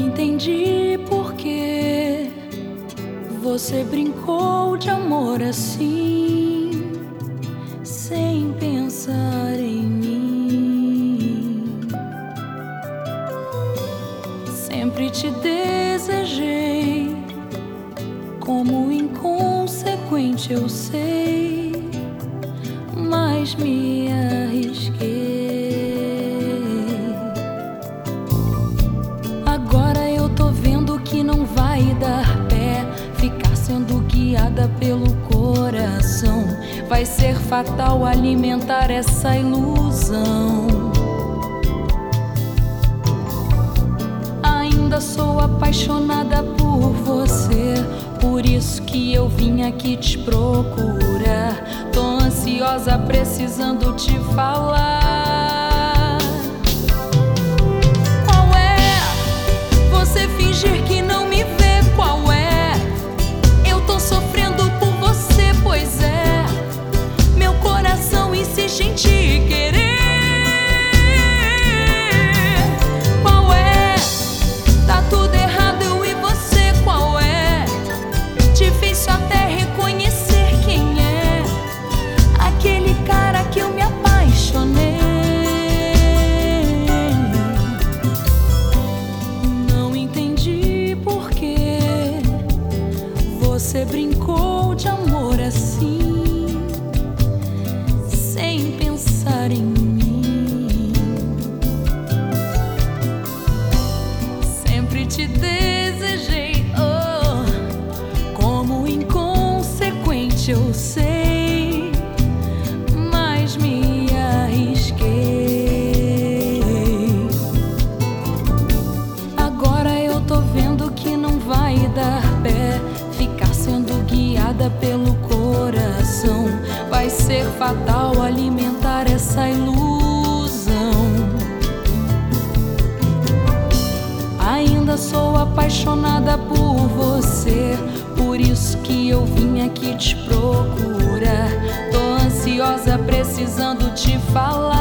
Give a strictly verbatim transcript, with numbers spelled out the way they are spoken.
entendi por que você brincou de amor assim, sem pensar em mim. Sempre te desejei, como inconsequente eu sei, mas me arrisquei. Agora eu tô vendo que não vai dar pé, ficar sendo guiada pelo coração. Vai ser fatal alimentar essa ilusão. Ainda sou apaixonada por você, por isso que eu vim aqui te procurar. Tô ansiosa, precisando te falar. Qual é? Você fingir que não me vê, qual é? Eu tô sofrendo por você, pois é. Meu coração insiste em te querer. Qual é? Tá tudo errado, eu e você, qual é? Difícil até reconhecer quem é aquele cara que eu me apaixonei. Não entendi por que você brincou de amor assim, sem pensar em mim. Sempre te desejei, oh, como inconsequente eu sei, mas me arrisquei. Agora eu tô vendo que não vai dar pé, ficar sendo guiada pelo coração. Vai ser fatal alimentar essa ilusão. Ainda sou apaixonada por você, por isso que eu vim aqui te procurar. Tô ansiosa, precisando te falar.